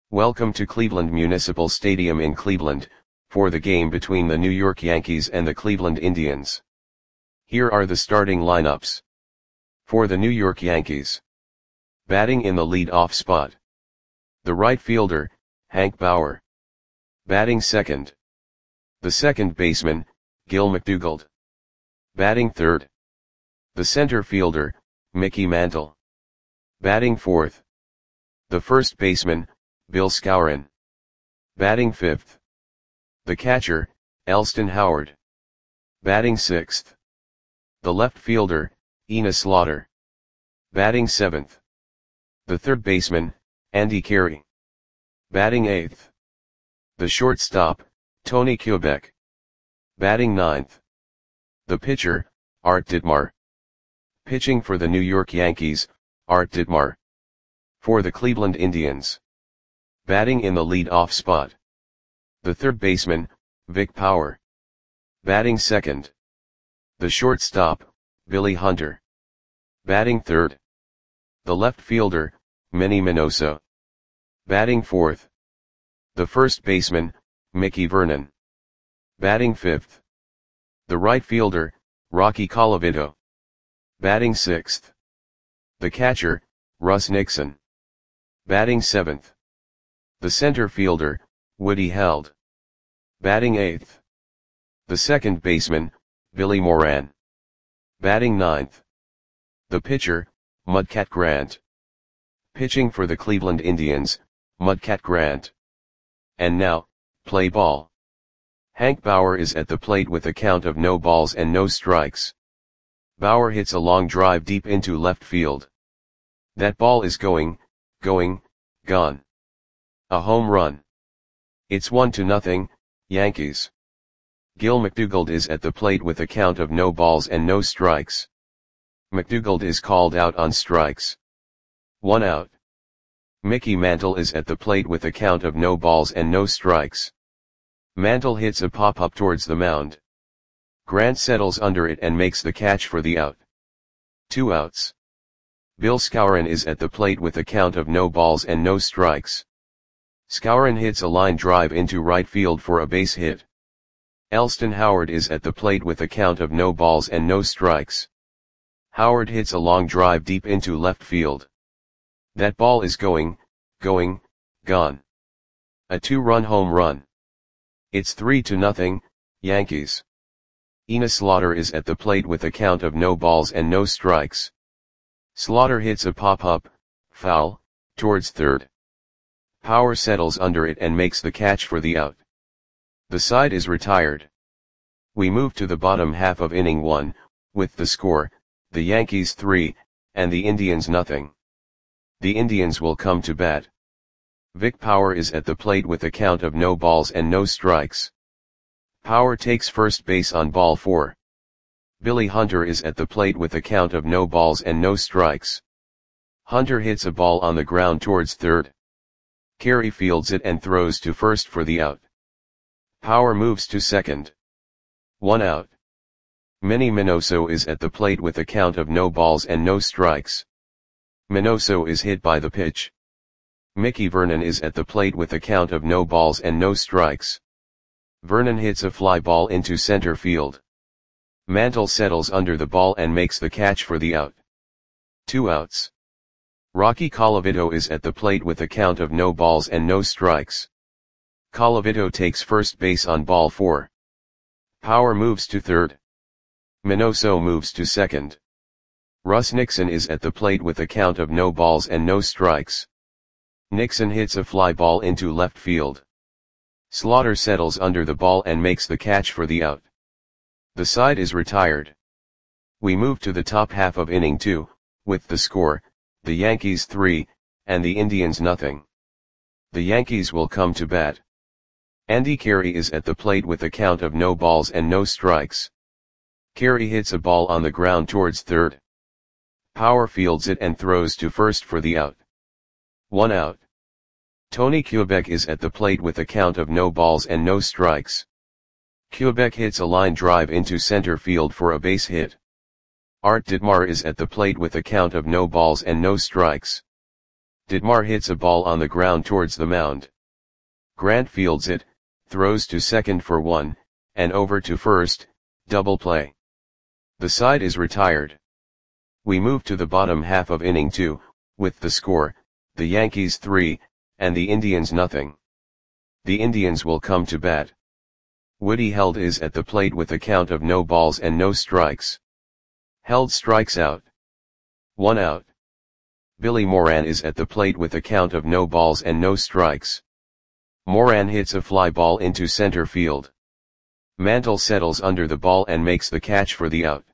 Welcome to Cleveland Municipal Stadium in Cleveland, for the game between the New York Yankees and the Cleveland Indians. Here are the starting lineups. For the New York Yankees. Batting in the lead-off spot. The right fielder, Hank Bauer. Batting second. The second baseman, Gil McDougald. Batting third. The center fielder, Mickey Mantle. Batting fourth. The first baseman, Bill Skowron. Batting fifth. The catcher, Elston Howard. Batting sixth. The left fielder, Enos Slaughter. Batting seventh. The third baseman, Andy Carey. Batting eighth. The shortstop, Tony Kubek. Batting ninth. The pitcher, Art Ditmar. Pitching for the New York Yankees, Art Ditmar. For the Cleveland Indians. Batting in the lead-off spot. The third baseman, Vic Power. Batting second. The shortstop, Billy Hunter. Batting third. The left fielder, Manny Minoso. Batting fourth. The first baseman, Mickey Vernon. Batting fifth. The right fielder, Rocky Colavito. Batting sixth. The catcher, Russ Nixon. Batting seventh. The center fielder, Woody Held. Batting eighth. The second baseman, Billy Moran. Batting ninth. The pitcher, Mudcat Grant. Pitching for the Cleveland Indians, Mudcat Grant. And now, play ball. Hank Bauer is at the plate with a count of no balls and no strikes. Bauer hits a long drive deep into left field. That ball is gone. A home run. It's 1-0, Yankees. Gil McDougald is at the plate with a count of no balls and no strikes. McDougald is called out on strikes. 1 out. Mickey Mantle is at the plate with a count of no balls and no strikes. Mantle hits a pop-up towards the mound. Grant settles under it and makes the catch for the out. 2 outs. Bill Skowron is at the plate with a count of no balls and no strikes. Skowron hits a line drive into right field for a base hit. Elston Howard is at the plate with a count of no balls and no strikes. Howard hits a long drive deep into left field. That ball is gone. A 2-run home run. It's 3-0, Yankees. Enos Slaughter is at the plate with a count of no balls and no strikes. Slaughter hits a pop-up, foul, towards third. Power settles under it and makes the catch for the out. The side is retired. We move to the bottom half of inning 1, with the score, the Yankees 3, and the Indians nothing. The Indians will come to bat. Vic Power is at the plate with a count of no balls and no strikes. Power takes first base on ball 4. Billy Hunter is at the plate with a count of no balls and no strikes. Hunter hits a ball on the ground towards third. Carey fields it and throws to first for the out. Power moves to second. 1 out. Manny Minoso is at the plate with a count of no balls and no strikes. Minoso is hit by the pitch. Mickey Vernon is at the plate with a count of no balls and no strikes. Vernon hits a fly ball into center field. Mantle settles under the ball and makes the catch for the out. 2 outs. Rocky Colavito is at the plate with a count of no balls and no strikes. Colavito takes first base on ball 4. Power moves to third. Minoso moves to second. Russ Nixon is at the plate with a count of no balls and no strikes. Nixon hits a fly ball into left field. Slaughter settles under the ball and makes the catch for the out. The side is retired. We move to the top half of inning 2, with the score, the Yankees 3, and the Indians nothing. The Yankees will come to bat. Andy Carey is at the plate with a count of no balls and no strikes. Carey hits a ball on the ground towards third. Power fields it and throws to first for the out. 1 out. Tony Kubek is at the plate with a count of no balls and no strikes. Kubek hits a line drive into center field for a base hit. Art Ditmar is at the plate with a count of no balls and no strikes. Dittmar hits a ball on the ground towards the mound. Grant fields it, throws to second for 1, and over to first, double play. The side is retired. We move to the bottom half of inning 2, with the score, the Yankees 3, and the Indians nothing. The Indians will come to bat. Woody Held is at the plate with a count of no balls and no strikes. Held strikes out. 1 out. Billy Moran is at the plate with a count of no balls and no strikes. Moran hits a fly ball into center field. Mantle settles under the ball and makes the catch for the out.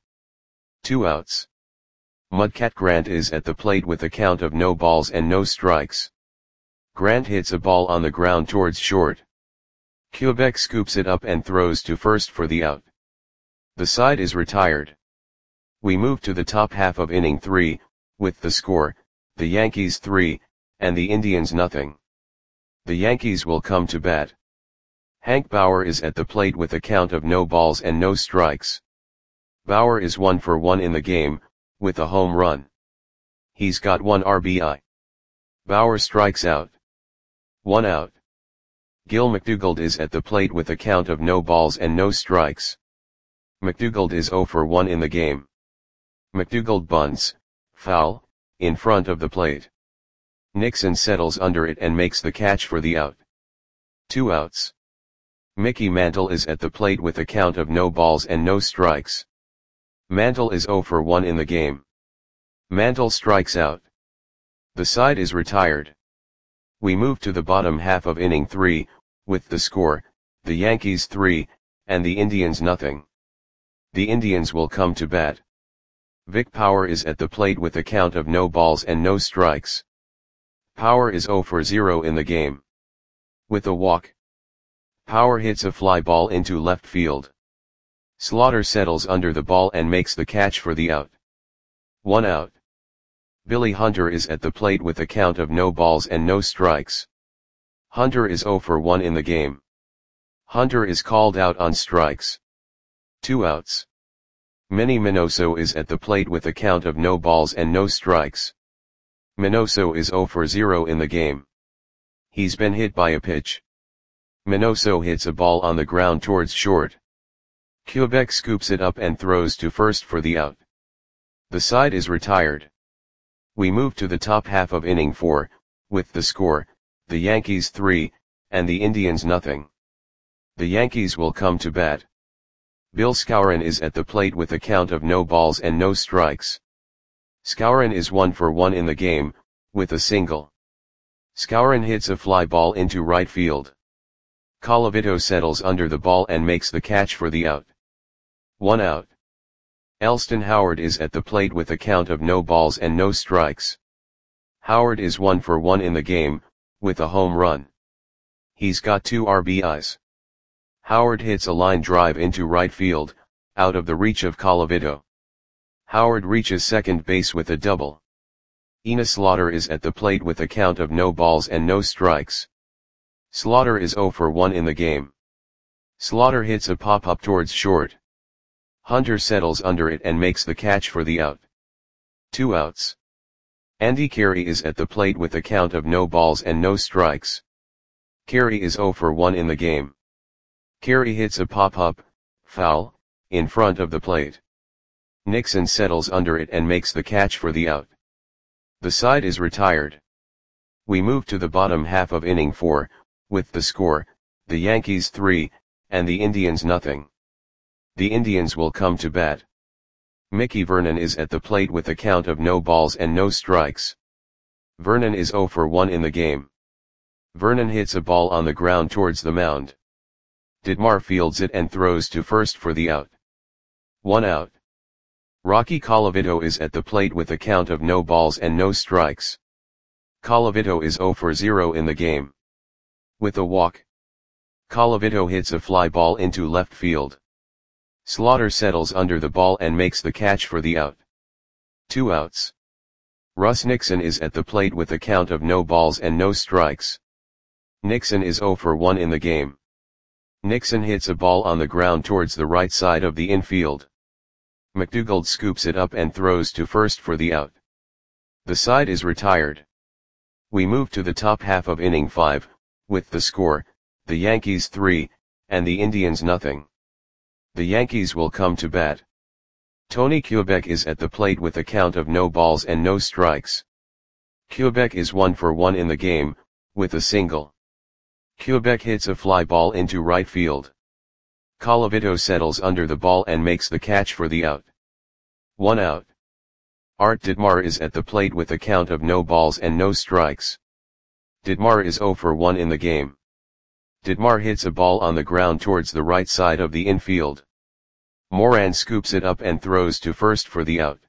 2 outs. Mudcat Grant is at the plate with a count of no balls and no strikes. Grant hits a ball on the ground towards short. Quebec scoops it up and throws to first for the out. The side is retired. We move to the top half of inning 3, with the score, the Yankees 3, and the Indians nothing. The Yankees will come to bat. Hank Bauer is at the plate with a count of no balls and no strikes. Bauer is 1 for 1 in the game, with a home run. He's got 1 RBI. Bauer strikes out. 1 out. Gil McDougald is at the plate with a count of no balls and no strikes. McDougald is 0 for 1 in the game. McDougald bunts, foul, in front of the plate. Nixon settles under it and makes the catch for the out. 2 outs. Mickey Mantle is at the plate with a count of no balls and no strikes. Mantle is 0 for 1 in the game. Mantle strikes out. The side is retired. We move to the bottom half of inning 3, with the score, the Yankees 3, and the Indians nothing. The Indians will come to bat. Vic Power is at the plate with a count of no balls and no strikes. Power is 0 for 0 in the game. With a walk. Power hits a fly ball into left field. Slaughter settles under the ball and makes the catch for the out. 1 out. Billy Hunter is at the plate with a count of no balls and no strikes. Hunter is 0 for 1 in the game. Hunter is called out on strikes. 2 outs. Manny Minoso is at the plate with a count of no balls and no strikes. Minoso is 0 for 0 in the game. He's been hit by a pitch. Minoso hits a ball on the ground towards short. Quebec scoops it up and throws to first for the out. The side is retired. We move to the top half of inning 4, with the score, the Yankees 3, and the Indians nothing. The Yankees will come to bat. Bill Skowron is at the plate with a count of no balls and no strikes. Skowron is 1 for 1 in the game, with a single. Skowron hits a fly ball into right field. Colavito settles under the ball and makes the catch for the out. 1 out. Elston Howard is at the plate with a count of no balls and no strikes. Howard is 1 for 1 in the game, with a home run. He's got 2 RBIs. Howard hits a line drive into right field, out of the reach of Colavito. Howard reaches second base with a double. Enos Slaughter is at the plate with a count of no balls and no strikes. Slaughter is 0 for 1 in the game. Slaughter hits a pop-up towards short. Hunter settles under it and makes the catch for the out. 2 outs. Andy Carey is at the plate with a count of no balls and no strikes. Carey is 0 for 1 in the game. Carey hits a pop-up, foul, in front of the plate. Nixon settles under it and makes the catch for the out. The side is retired. We move to the bottom half of inning 4, with the score, the Yankees 3, and the Indians nothing. The Indians will come to bat. Mickey Vernon is at the plate with a count of no balls and no strikes. Vernon is 0 for 1 in the game. Vernon hits a ball on the ground towards the mound. Dittmar fields it and throws to first for the out. 1 out. Rocky Colavito is at the plate with a count of no balls and no strikes. Colavito is 0 for 0 in the game. With a walk. Colavito hits a fly ball into left field. Slaughter settles under the ball and makes the catch for the out. 2 outs. Russ Nixon is at the plate with a count of no balls and no strikes. Nixon is 0 for 1 in the game. Nixon hits a ball on the ground towards the right side of the infield. McDougald scoops it up and throws to first for the out. The side is retired. We move to the top half of inning 5, with the score, the Yankees 3, and the Indians nothing. The Yankees will come to bat. Tony Kubek is at the plate with a count of no balls and no strikes. Kubek is 1 for 1 in the game, with a single. Kubek hits a fly ball into right field. Colavito settles under the ball and makes the catch for the out. 1 out. Art Ditmar is at the plate with a count of no balls and no strikes. Ditmar is 0 for 1 in the game. Ditmar hits a ball on the ground towards the right side of the infield. Moran scoops it up and throws to first for the out.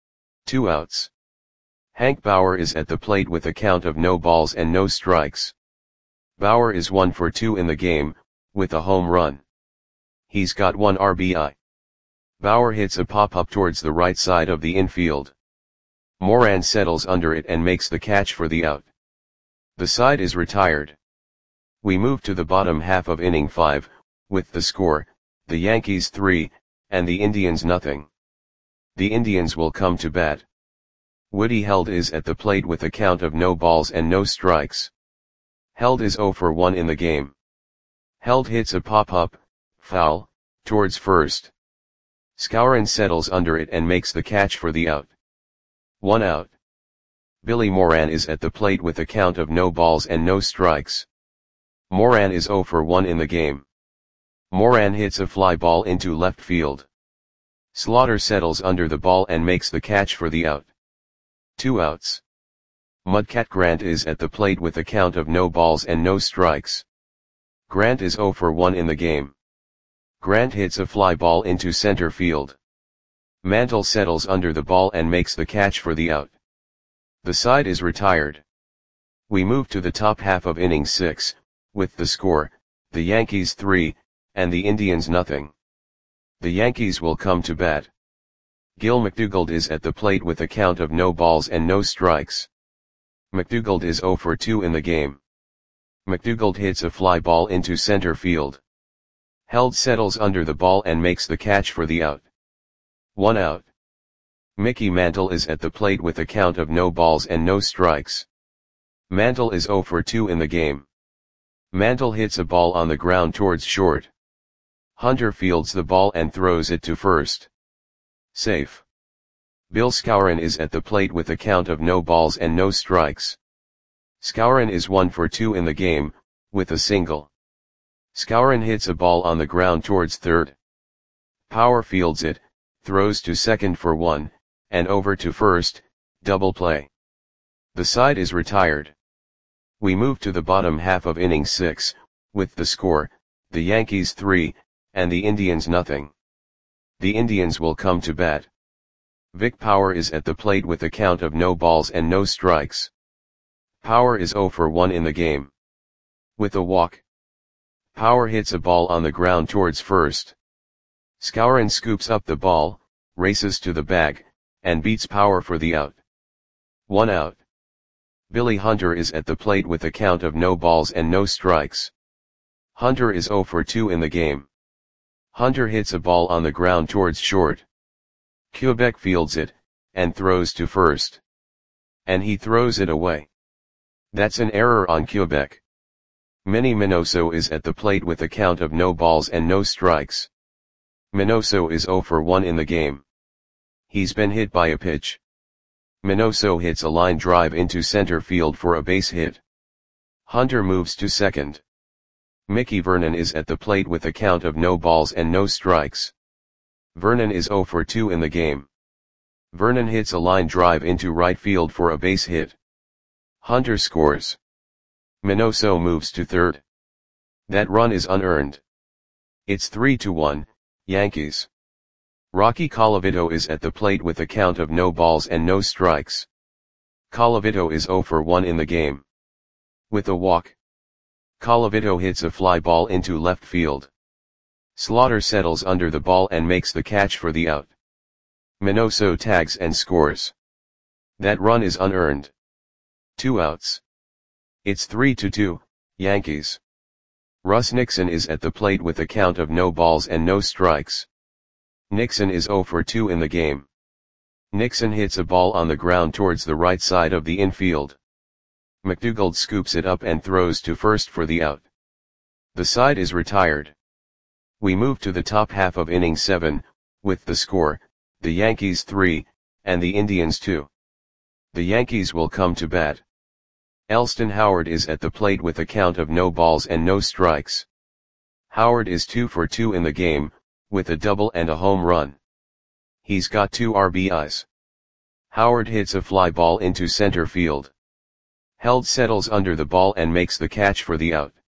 2 outs. Hank Bauer is at the plate with a count of no balls and no strikes. Bauer is 1 for 2 in the game, with a home run. He's got 1 RBI. Bauer hits a pop-up towards the right side of the infield. Moran settles under it and makes the catch for the out. The side is retired. We move to the bottom half of inning 5, with the score, the Yankees 3, and the Indians nothing. The Indians will come to bat. Woody Held is at the plate with a count of no balls and no strikes. Held is 0 for 1 in the game. Held hits a pop-up, foul, towards first. Skowron settles under it and makes the catch for the out. 1 out. Billy Moran is at the plate with a count of no balls and no strikes. Moran is 0 for 1 in the game. Moran hits a fly ball into left field. Slaughter settles under the ball and makes the catch for the out. 2 outs. Mudcat Grant is at the plate with a count of no balls and no strikes. Grant is 0 for 1 in the game. Grant hits a fly ball into center field. Mantle settles under the ball and makes the catch for the out. The side is retired. We move to the top half of inning 6, with the score, the Yankees 3, and the Indians nothing. The Yankees will come to bat. Gil McDougald is at the plate with a count of no balls and no strikes. McDougald is 0 for 2 in the game. McDougald hits a fly ball into center field. Held settles under the ball and makes the catch for the out. 1 out. Mickey Mantle is at the plate with a count of no balls and no strikes. Mantle is 0 for 2 in the game. Mantle hits a ball on the ground towards short. Hunter fields the ball and throws it to first. Safe. Bill Skowron is at the plate with a count of no balls and no strikes. Skowron is 1 for 2 in the game, with a single. Skowron hits a ball on the ground towards third. Power fields it, throws to second for 1, and over to first, double play. The side is retired. We move to the bottom half of inning 6, with the score, the Yankees 3, and the Indians nothing. The Indians will come to bat. Vic Power is at the plate with a count of no balls and no strikes. Power is 0 for 1 in the game. With a walk. Power hits a ball on the ground towards first. Skowron scoops up the ball, races to the bag, and beats Power for the out. 1 out. Billy Hunter is at the plate with a count of no balls and no strikes. Hunter is 0 for 2 in the game. Hunter hits a ball on the ground towards short. Kubek fields it, and throws to first. And he throws it away. That's an error on Kubek. Manny Minoso is at the plate with a count of no balls and no strikes. Minoso is 0 for 1 in the game. He's been hit by a pitch. Minoso hits a line drive into center field for a base hit. Hunter moves to second. Mickey Vernon is at the plate with a count of no balls and no strikes. Vernon is 0 for 2 in the game. Vernon hits a line drive into right field for a base hit. Hunter scores. Minoso moves to third. That run is unearned. It's 3-1, Yankees. Rocky Colavito is at the plate with a count of no balls and no strikes. Colavito is 0 for 1 in the game. With a walk. Colavito hits a fly ball into left field. Slaughter settles under the ball and makes the catch for the out. Minoso tags and scores. That run is unearned. 2 outs. It's 3-2, Yankees. Russ Nixon is at the plate with a count of no balls and no strikes. Nixon is 0 for 2 in the game. Nixon hits a ball on the ground towards the right side of the infield. McDougald scoops it up and throws to first for the out. The side is retired. We move to the top half of inning 7, with the score, the Yankees 3, and the Indians 2. The Yankees will come to bat. Elston Howard is at the plate with a count of no balls and no strikes. Howard is 2 for 2 in the game, with a double and a home run. He's got 2 RBIs. Howard hits a fly ball into center field. Held settles under the ball and makes the catch for the out.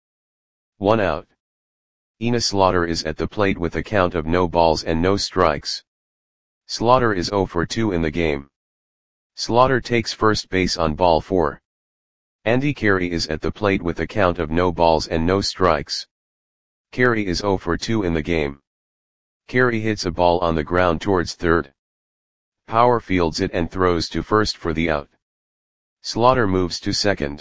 1 out. Enos Slaughter is at the plate with a count of no balls and no strikes. Slaughter is 0 for 2 in the game. Slaughter takes first base on ball 4. Andy Carey is at the plate with a count of no balls and no strikes. Carey is 0 for 2 in the game. Carey hits a ball on the ground towards third. Power fields it and throws to first for the out. Slaughter moves to second.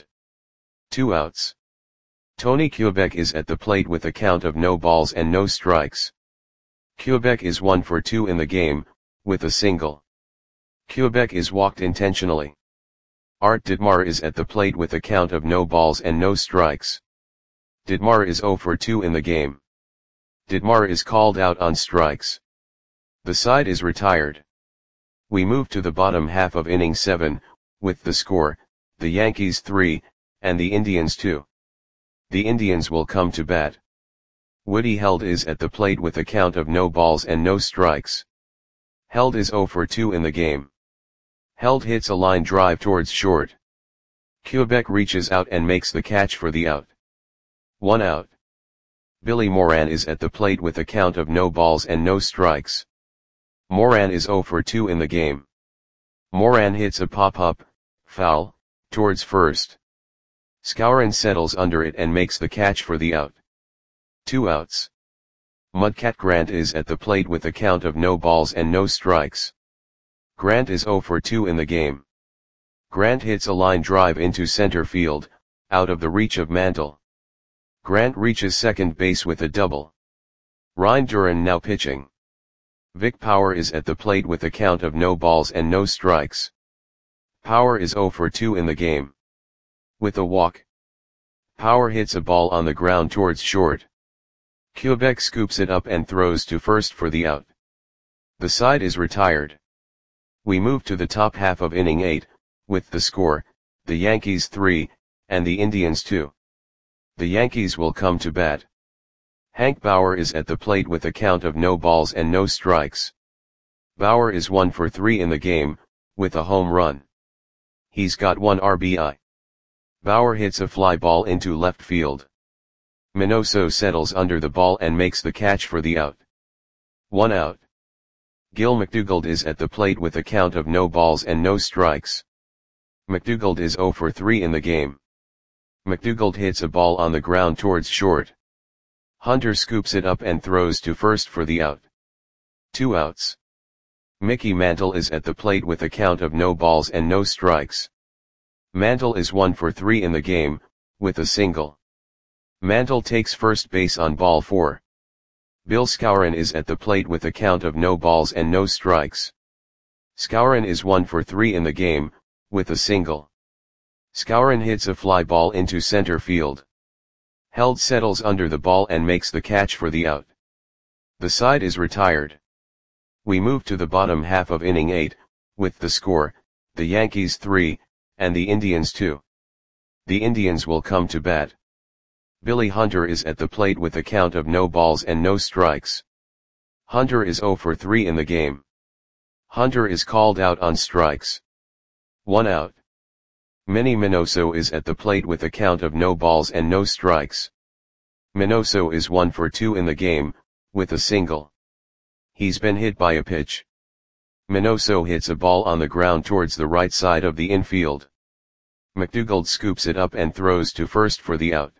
2 outs. Tony Kubek is at the plate with a count of no balls and no strikes. Kubek is 1 for 2 in the game, with a single. Kubek is walked intentionally. Art Ditmar is at the plate with a count of no balls and no strikes. Ditmar is 0 for 2 in the game. Ditmar is called out on strikes. The side is retired. We move to the bottom half of inning 7, with the score, the Yankees 3, and the Indians 2. The Indians will come to bat. Woody Held is at the plate with a count of no balls and no strikes. Held is 0 for 2 in the game. Held hits a line drive towards short. Kubek reaches out and makes the catch for the out. 1 out. Billy Moran is at the plate with a count of no balls and no strikes. Moran is 0 for 2 in the game. Moran hits a pop-up, foul, towards first. Skowron settles under it and makes the catch for the out. 2 outs. Mudcat Grant is at the plate with a count of no balls and no strikes. Grant is 0 for 2 in the game. Grant hits a line drive into center field, out of the reach of Mantle. Grant reaches second base with a double. Ryan Duran now pitching. Vic Power is at the plate with a count of no balls and no strikes. Power is 0 for 2 in the game. With a walk. Power hits a ball on the ground towards short. Kubek scoops it up and throws to first for the out. The side is retired. We move to the top half of inning 8, with the score, the Yankees 3, and the Indians 2. The Yankees will come to bat. Hank Bauer is at the plate with a count of no balls and no strikes. Bauer is 1 for 3 in the game, with a home run. He's got 1 RBI. Bauer hits a fly ball into left field. Minoso settles under the ball and makes the catch for the out. 1 out. Gil McDougald is at the plate with a count of no balls and no strikes. McDougald is 0 for 3 in the game. McDougald hits a ball on the ground towards short. Hunter scoops it up and throws to first for the out. 2 outs. Mickey Mantle is at the plate with a count of no balls and no strikes. Mantle is 1 for 3 in the game, with a single. Mantle takes first base on ball 4. Bill Skowron is at the plate with a count of no balls and no strikes. Skowron is 1 for 3 in the game, with a single. Skowron hits a fly ball into center field. Held settles under the ball and makes the catch for the out. The side is retired. We move to the bottom half of inning 8, with the score, the Yankees 3, and the Indians 2. The Indians will come to bat. Billy Hunter is at the plate with a count of no balls and no strikes. Hunter is 0 for 3 in the game. Hunter is called out on strikes. 1 out. Manny Minoso is at the plate with a count of no balls and no strikes. Minoso is 1 for 2 in the game, with a single. He's been hit by a pitch. Minoso hits a ball on the ground towards the right side of the infield. McDougald scoops it up and throws to first for the out.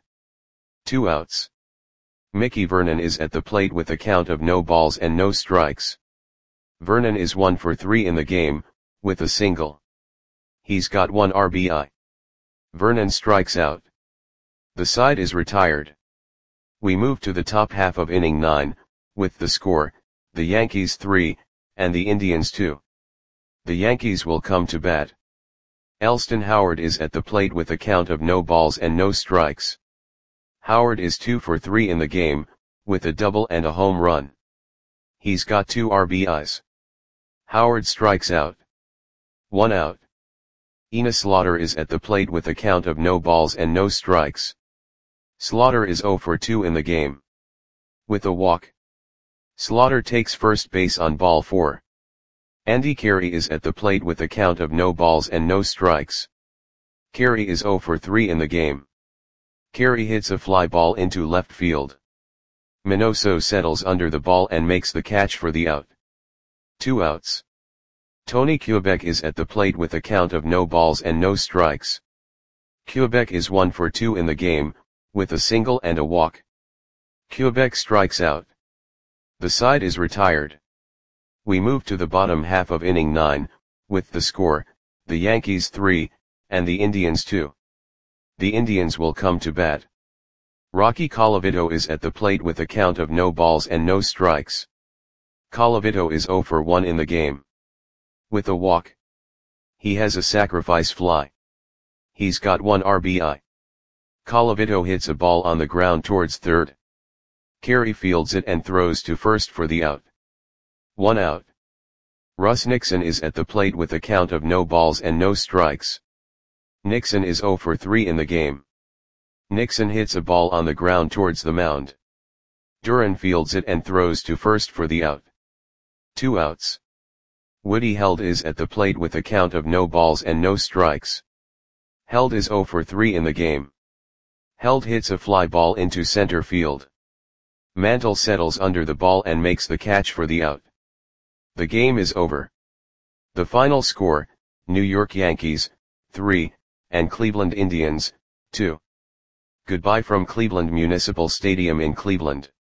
2 outs. Mickey Vernon is at the plate with a count of no balls and no strikes. Vernon is 1 for 3 in the game, with a single. He's got 1 RBI. Vernon strikes out. The side is retired. We move to the top half of inning 9, with the score, the Yankees 3, and the Indians 2. The Yankees will come to bat. Elston Howard is at the plate with a count of no balls and no strikes. Howard is 2 for 3 in the game, with a double and a home run. He's got 2 RBIs. Howard strikes out. 1 out. Ina Slaughter is at the plate with a count of no balls and no strikes. Slaughter is 0 for 2 in the game. With a walk. Slaughter takes first base on ball 4. Andy Carey is at the plate with a count of no balls and no strikes. Carey is 0 for 3 in the game. Carey hits a fly ball into left field. Minoso settles under the ball and makes the catch for the out. 2 outs. Tony Quebec is at the plate with a count of no balls and no strikes. Quebec is 1 for 2 in the game, with a single and a walk. Quebec strikes out. The side is retired. We move to the bottom half of inning 9, with the score, the Yankees 3, and the Indians 2. The Indians will come to bat. Rocky Colavito is at the plate with a count of no balls and no strikes. Colavito is 0 for 1 in the game. With a walk. He has a sacrifice fly. He's got 1 RBI. Colavito hits a ball on the ground towards third. Carey fields it and throws to first for the out. 1 out. Russ Nixon is at the plate with a count of no balls and no strikes. Nixon is 0 for 3 in the game. Nixon hits a ball on the ground towards the mound. Duran fields it and throws to first for the out. 2 outs. Woody Held is at the plate with a count of no balls and no strikes. Held is 0 for 3 in the game. Held hits a fly ball into center field. Mantle settles under the ball and makes the catch for the out. The game is over. The final score, New York Yankees, 3, and Cleveland Indians, 2. Goodbye from Cleveland Municipal Stadium in Cleveland.